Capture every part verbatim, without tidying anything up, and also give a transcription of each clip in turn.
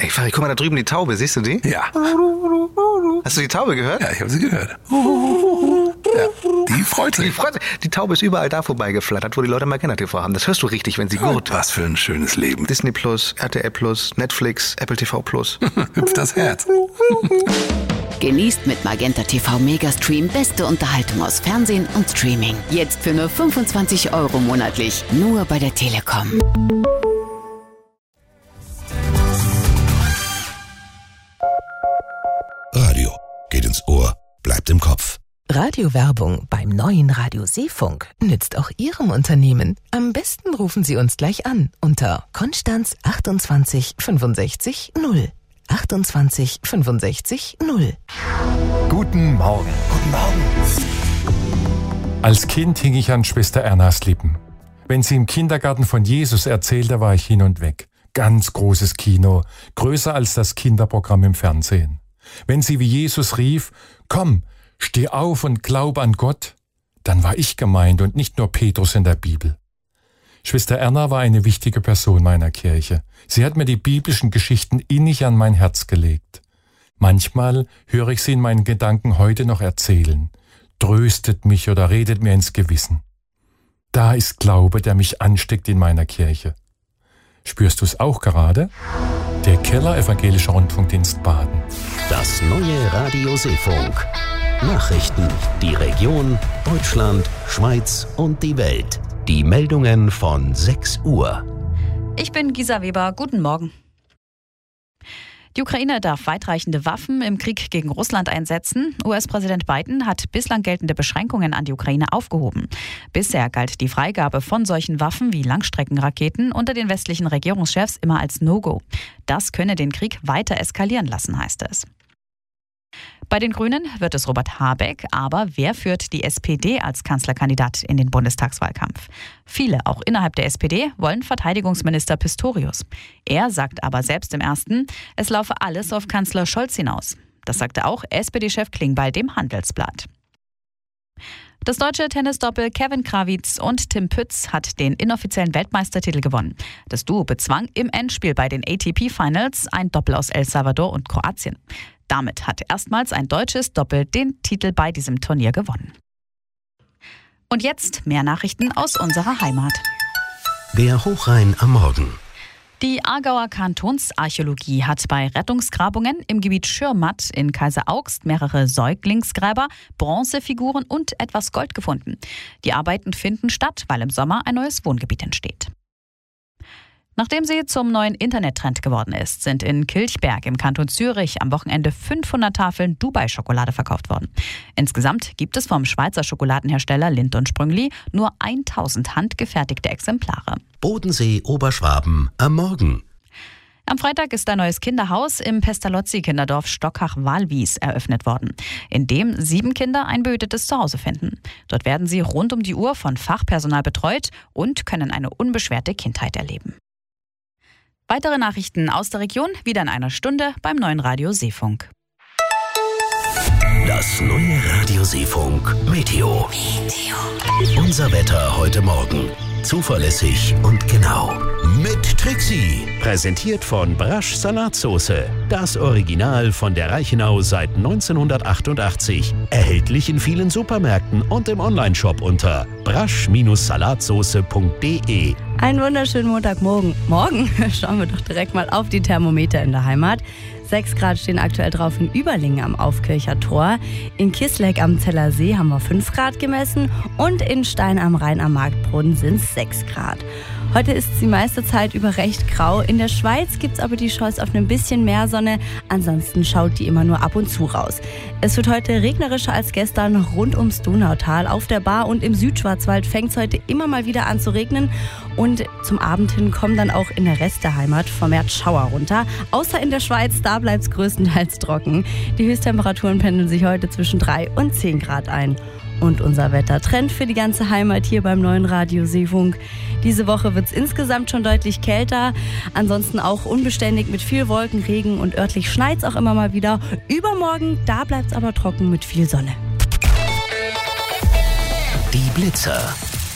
Hey, Fari, guck mal da drüben, die Taube, siehst du die? Ja. Hast du die Taube gehört? Ja, ich habe sie gehört. Ja, die freut sich. Die, freut sich. Die Taube ist überall da vorbeigeflattert, wo die Leute Magenta T V haben. Das hörst du richtig, wenn sie gurrt. Was für ein schönes Leben. Disney Plus, R T L Plus, Netflix, Apple T V Plus. Hüpft das Herz. Genießt mit Magenta T V Megastream beste Unterhaltung aus Fernsehen und Streaming. Jetzt für nur fünfundzwanzig Euro monatlich. Nur bei der Telekom. Radio geht ins Ohr, bleibt im Kopf. Radiowerbung beim neuen Radio Seefunk nützt auch Ihrem Unternehmen. Am besten rufen Sie uns gleich an unter Konstanz achtundzwanzig fünfundsechzig null. achtundzwanzig fünfundsechzig null. Guten Morgen. Guten Morgen. Als Kind hing ich an Schwester Ernas Lippen. Wenn sie im Kindergarten von Jesus erzählte, war ich hin und weg. Ganz großes Kino, größer als das Kinderprogramm im Fernsehen. Wenn sie wie Jesus rief, komm, steh auf und glaub an Gott, dann war ich gemeint und nicht nur Petrus in der Bibel. Schwester Erna war eine wichtige Person meiner Kirche. Sie hat mir die biblischen Geschichten innig an mein Herz gelegt. Manchmal höre ich sie in meinen Gedanken heute noch erzählen, tröstet mich oder redet mir ins Gewissen. Da ist Glaube, der mich ansteckt in meiner Kirche. Spürst du es auch gerade? Der Keller Evangelischer Rundfunkdienst Baden. Das neue Radio Seefunk. Nachrichten, die Region, Deutschland, Schweiz und die Welt. Die Meldungen von sechs Uhr. Ich bin Gisa Weber. Guten Morgen. Die Ukraine darf weitreichende Waffen im Krieg gegen Russland einsetzen. U S-Präsident Biden hat bislang geltende Beschränkungen an die Ukraine aufgehoben. Bisher galt die Freigabe von solchen Waffen wie Langstreckenraketen unter den westlichen Regierungschefs immer als No-Go. Das könne den Krieg weiter eskalieren lassen, heißt es. Bei den Grünen wird es Robert Habeck, aber wer führt die S P D als Kanzlerkandidat in den Bundestagswahlkampf? Viele, auch innerhalb der S P D, wollen Verteidigungsminister Pistorius. Er sagt aber selbst im Ersten, es laufe alles auf Kanzler Scholz hinaus. Das sagte auch S P D-Chef Klingbeil dem Handelsblatt. Das deutsche Tennisdoppel Kevin Krawitz und Tim Pütz hat den inoffiziellen Weltmeistertitel gewonnen. Das Duo bezwang im Endspiel bei den A T P Finals ein Doppel aus El Salvador und Kroatien. Damit hat erstmals ein deutsches Doppel den Titel bei diesem Turnier gewonnen. Und jetzt mehr Nachrichten aus unserer Heimat. Der Hochrhein am Morgen. Die Aargauer Kantonsarchäologie hat bei Rettungsgrabungen im Gebiet Schirmatt in Kaiseraugst mehrere Säuglingsgräber, Bronzefiguren und etwas Gold gefunden. Die Arbeiten finden statt, weil im Sommer ein neues Wohngebiet entsteht. Nachdem sie zum neuen Internettrend geworden ist, sind in Kilchberg im Kanton Zürich am Wochenende fünfhundert Tafeln Dubai-Schokolade verkauft worden. Insgesamt gibt es vom Schweizer Schokoladenhersteller Lindt und Sprüngli nur tausend handgefertigte Exemplare. Bodensee Oberschwaben am Morgen. Am Freitag ist ein neues Kinderhaus im Pestalozzi-Kinderdorf Stockach-Walwies eröffnet worden, in dem sieben Kinder ein behütetes Zuhause finden. Dort werden sie rund um die Uhr von Fachpersonal betreut und können eine unbeschwerte Kindheit erleben. Weitere Nachrichten aus der Region wieder in einer Stunde beim neuen Radio Seefunk. Das neue Radio Seefunk Meteo. Meteo. Unser Wetter heute Morgen. Zuverlässig und genau. Mit Trixie. Präsentiert von Brasch Salatsoße. Das Original von der Reichenau seit neunzehnhundertachtundachtzig. Erhältlich in vielen Supermärkten und im Onlineshop unter brasch Salatsoße punkt de. Einen wunderschönen Montagmorgen. Morgen schauen wir doch direkt mal auf die Thermometer in der Heimat. sechs Grad stehen aktuell drauf in Überlingen am Aufkircher Tor. In Kisleck am Zeller See haben wir fünf Grad gemessen und in Stein am Rhein am Marktbrunnen sind es sechs Grad. Heute ist es die meiste Zeit über recht grau. In der Schweiz gibt es aber die Chance auf ein bisschen mehr Sonne. Ansonsten schaut die immer nur ab und zu raus. Es wird heute regnerischer als gestern rund ums Donautal. Auf der Bar und im Südschwarzwald fängt es heute immer mal wieder an zu regnen. Und zum Abend hin kommen dann auch in der Rest der Heimat vermehrt Schauer runter. Außer in der Schweiz, da bleibt es größtenteils trocken. Die Höchsttemperaturen pendeln sich heute zwischen drei und zehn Grad ein. Und unser Wettertrend für die ganze Heimat hier beim neuen Radio Seefunk. Diese Woche wird es insgesamt schon deutlich kälter. Ansonsten auch unbeständig mit viel Wolken, Regen und örtlich schneit es auch immer mal wieder. Übermorgen, da bleibt es aber trocken mit viel Sonne. Die Blitzer.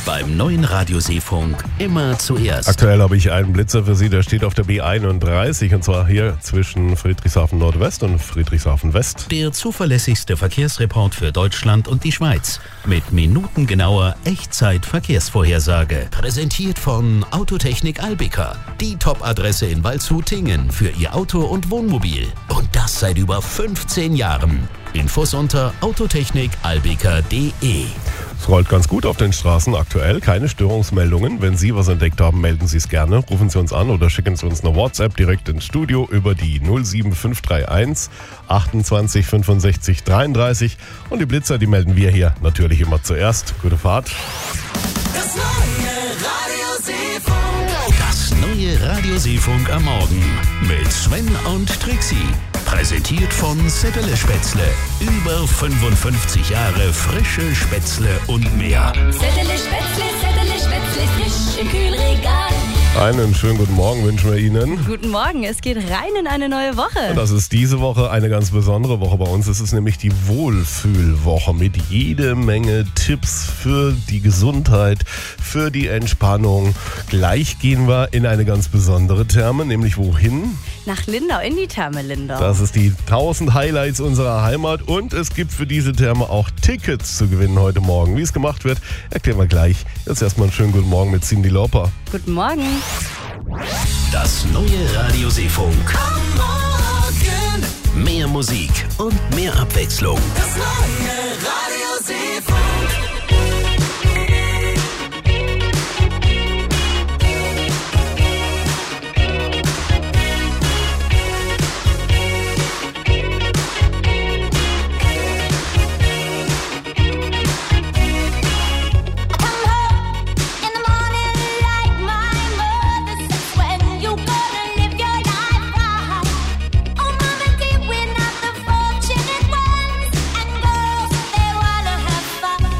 Beim neuen Radioseefunk immer zuerst. Aktuell habe ich einen Blitzer für Sie, der steht auf der B einunddreißig und zwar hier zwischen Friedrichshafen Nordwest und Friedrichshafen West. Der zuverlässigste Verkehrsreport für Deutschland und die Schweiz mit minutengenauer Echtzeit-Verkehrsvorhersage. Präsentiert von Autotechnik Albica, die Top-Adresse in Waldshut-Tingen für Ihr Auto und Wohnmobil. Und das seit über fünfzehn Jahren. Infos unter autotechnik albica punkt de. Es rollt ganz gut auf den Straßen aktuell, keine Störungsmeldungen. Wenn Sie was entdeckt haben, melden Sie es gerne. Rufen Sie uns an oder schicken Sie uns eine WhatsApp direkt ins Studio über die null sieben fünf drei eins achtundzwanzig fünfundsechzig dreiunddreißig. Und die Blitzer, die melden wir hier natürlich immer zuerst. Gute Fahrt. Das neue Radio Seefunk. Das neue Radio Seefunk am Morgen mit Sven und Trixie. Präsentiert von Settele Spätzle. Über fünfundfünfzig Jahre frische Spätzle und mehr. Settele Spätzle, Settele Spätzle, frisch im Kühlregal. Einen schönen guten Morgen wünschen wir Ihnen. Guten Morgen, es geht rein in eine neue Woche. Das ist diese Woche eine ganz besondere Woche bei uns. Es ist nämlich die Wohlfühlwoche mit jede Menge Tipps für die Gesundheit, für die Entspannung. Gleich gehen wir in eine ganz besondere Therme, nämlich wohin? Nach Lindau, in die Therme Lindau. Das ist die tausend Highlights unserer Heimat und es gibt für diese Therme auch Tickets zu gewinnen heute Morgen. Wie es gemacht wird, erklären wir gleich. Jetzt erstmal einen schönen guten Morgen mit Cindy Lauper. Guten Morgen. Das neue Radio Seefunk. Am Morgen. Mehr Musik und mehr Abwechslung. Das neue Radio Seefunk. Fortunate ones and girls, they wanna have fun.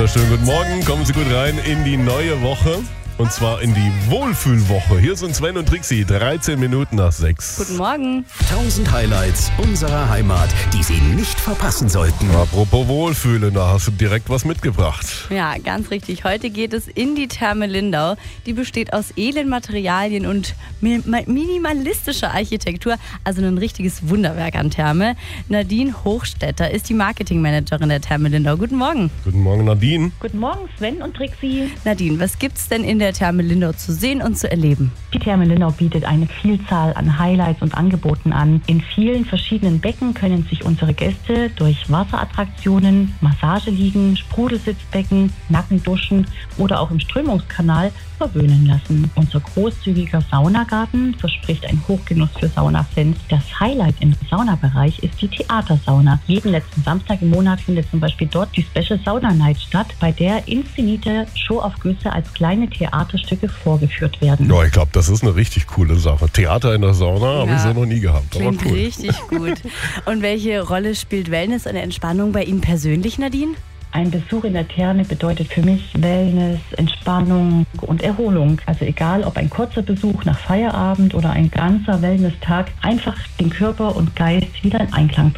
wunderschönen guten Morgen. Kommen Sie gut rein in die neue Woche. Und zwar in die Wohlfühlwoche. Hier sind Sven und Trixie, dreizehn Minuten nach sechs. Guten Morgen. tausend Highlights unserer Heimat, die Sie nicht verpassen sollten. Apropos Wohlfühlen, da hast du direkt was mitgebracht. Ja, ganz richtig. Heute geht es in die Therme Lindau. Die besteht aus edlen Materialien und mi- minimalistischer Architektur. Also ein richtiges Wunderwerk an Therme. Nadine Hochstetter ist die Marketingmanagerin der Therme Lindau. Guten Morgen. Guten Morgen, Nadine. Guten Morgen, Sven und Trixie. Nadine, was gibt's denn in der Therme Lindau zu sehen und zu erleben? Die Therme Lindau bietet eine Vielzahl an Highlights und Angeboten an. In vielen verschiedenen Becken können sich unsere Gäste durch Wasserattraktionen, Massageliegen, Sprudelsitzbecken, Nackenduschen oder auch im Strömungskanal verwöhnen lassen. Unser großzügiger Saunagarten verspricht einen Hochgenuss für Saunafans. Das Highlight im Saunabereich ist die Theatersauna. Jeden letzten Samstag im Monat findet zum Beispiel dort die Special Sauna Night statt, bei der inszenierte Showaufgüsse als kleine Theaterstücke vorgeführt werden. Ja, ich glaube, das ist eine richtig coole Sache. Theater in der Sauna Ja. habe ich so noch nie gehabt. Aber Klingt cool. richtig gut. Und welche Rolle spielt Wellness und Entspannung bei Ihnen persönlich, Nadine? Ein Besuch in der Therme bedeutet für mich Wellness, Entspannung und Erholung. Also egal, ob ein kurzer Besuch nach Feierabend oder ein ganzer Wellness-Tag, einfach den Körper und Geist wieder in Einklang